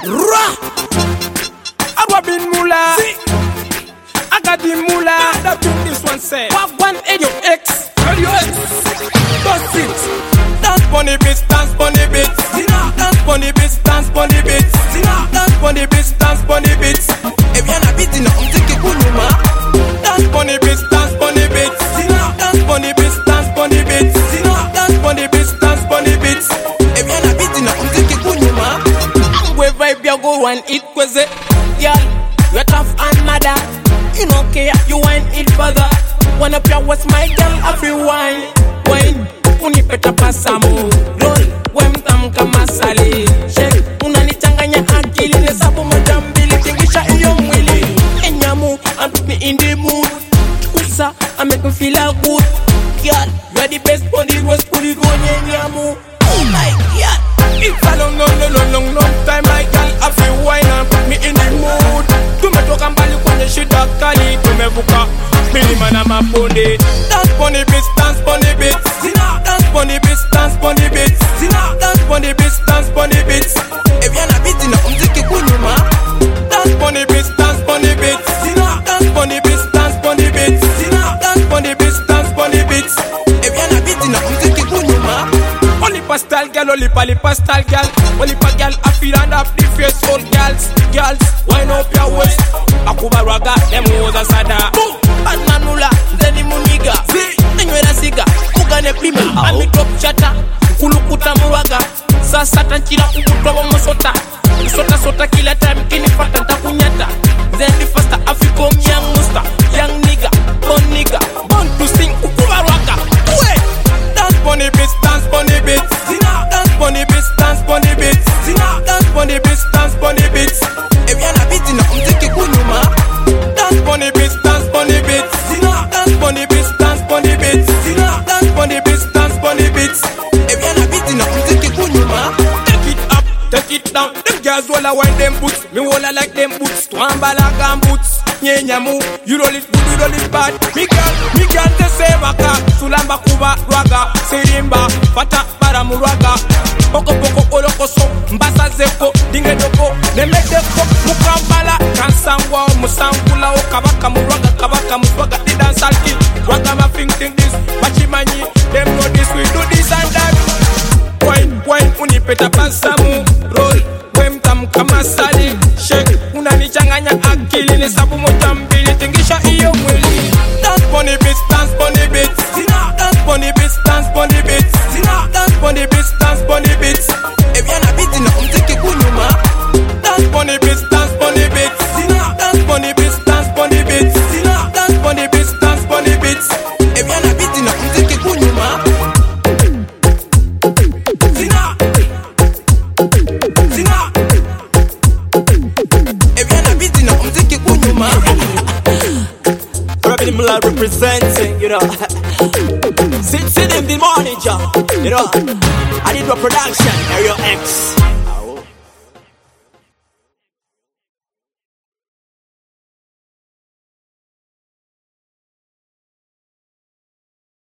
Ra! Arwabin Mula. I got the Mula. That tune this one say. One and your ex. Tell your ex. Bust it. Dance bunny beats, dance bunny beats. Dance bunny beats, dance bunny beats. Dance bunny beats, dance bunny beats. If you're not beating, I'm taking Kunuma. Dance bunny beats, dance bunny beats. Dance bunny beats, dance bunny beats. Dance bunny beats, dance bunny beats. If you're not beating, I'm taking Kunuma. We vibe, you go and eat kweze. Girl, you're tough and mother. You don't care, you wine it further. One up your what's my girl, every wine. Wine, unipeta pasamu. Roll, wemtam kama sali. Shake, unanichanganya akili. Nesabu mojambili, tingisha iyo mwili. Enyamu, and put me in the mood. Usa, I make me feel good. Girl, you are the best on the road. Put it on enyamu. Oh my God. It's a long time, my girl. I feel wine and put me in the mood. Tumetoka mbali kwenye shida kali. Tumevuka milima na mabonde. Dance bunny beats, dance bunny beats. Dance bunny beats, dance bunny beats. Dance bunny beats, dance bunny beats. If you're not beating, I'm taking Kunuma. Dance bunny beats, dance bunny beats. Dance bunny beats, dance bunny beats. Dance bunny beats, dance bunny beats. If you're not beating, I'm taking Kunuma. Only pastel girl, only pastel girl. Only pa girl, I feel and up the face. All girls, wind up your waist. Akuba raga, them was a sada. Bad manula, zeni muniga. Nenywera siga, ugane prima. Ami top chata, kulukuta muraga. Sasa tanchila ukutwa wa mosota. Sota kila time kini fata takunyata. Then the faster African young musta. Young nigga, born to sing ukuba raga. Wait! Dance bunny beats, dance bunny beats. Dance bunny beats, dance bunny beats. Dance bunny beats, dance bunny beats. If you're not beating, I'm taking Kunuma. Dance bunny beats, dance bunny beats. Dance bunny beats, dance bunny beats. Dance bunny beats, dance bunny beats. If you're not beating, I'm taking Kunuma. Take it up, take it down. Them girls wanna wind them boots. Me wanna like them boots. Twambala gam boots. Nyenyamu, you roll it good, you roll it bad. Me girl, te se waka. Sulamba kuba raga. Sirimba, fata para muraga. Poko oloko so, mbasa zeko, dinge doko. Ne make them fuck mukambala. Kansangwa, musangula, kabaka muraga, kabaka muswaga. Di dance alki, raga ma think this. Bachimani, them know this, we do this and that. Wine, unipeta pansamu. Roll, wemtam kama sali. Shake, unanichanganya akili. Nesabu mojambili, tingisha iyo mwili. Dance bunny beats, dance bunny beats. Dance bunny beats, dance bunny beats. Dance bunny beats, dance bunny beats. If you're not beating, I'm taking Kunuma. Dance bunny beats, dance bunny beats. Dance bunny beats, dance bunny beats. Dance bunny beats, dance bunny beats. If you're not beating, I'm taking Kunuma. If you're not beating, I'm taking Kunuma. Robin Mula representing, you know. Sit in the morning, John. You know, I did a production, Area X.